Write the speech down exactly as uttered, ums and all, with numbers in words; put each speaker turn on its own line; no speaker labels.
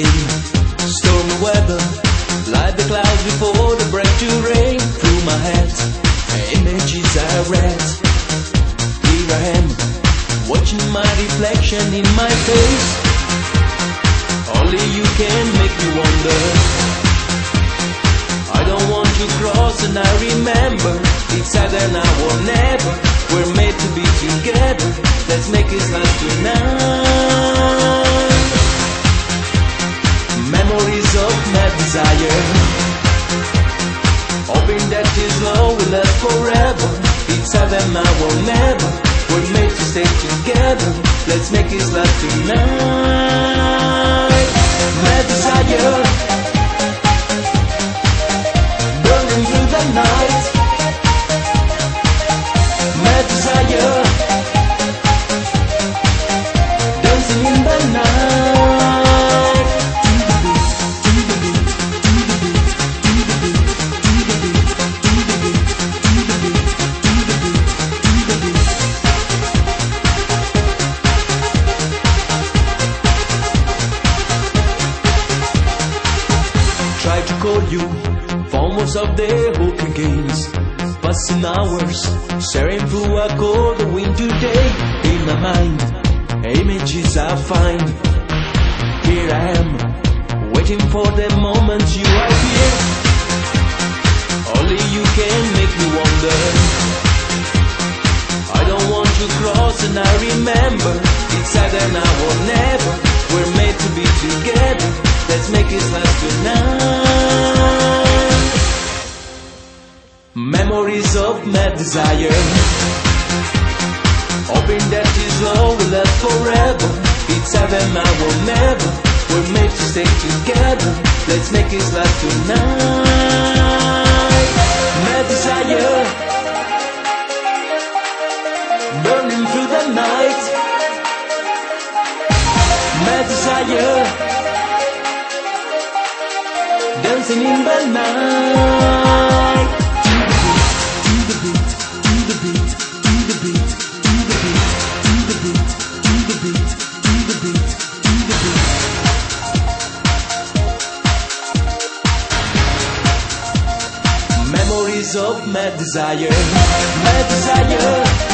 rain, stormy weather, like the clouds before the break to rain. Through my head, images I read. Here I am, watching my reflection in my face. Only you can make me wonder. I don't want to cross and I remember it's either now or never. We're made to be together. Let's make it last tonight. Memories of my desire, hoping that this love will last forever. It's either now or never. We're made to stay together. Let's make it last tonight. My desire, burning through the night. My desire, dancing in the night. To the beat, to the beat, to the beat, to the beat, to the beat, to the beat, to the beat, to the beat, to the beat. Try to call you, phone was up there, hoping games. Passing hours, staring through a cold winter day. In my mind, images I find. Here I am, waiting for the moment you are here. Only you can make me wonder. I don't want to cross and I remember it's either now or never. We're made to be together. Let's make it last tonight. Memories of my desire, hoping that this love will last forever. It's either now or never. We're made to stay together. Let's make it last tonight. My desire, burning through the night. My desire, dancing in the night. To the beat, to the beat, to the beat, to the beat, to the beat, to the beat, to the beat, to the beat. Memories of my desire, my desire.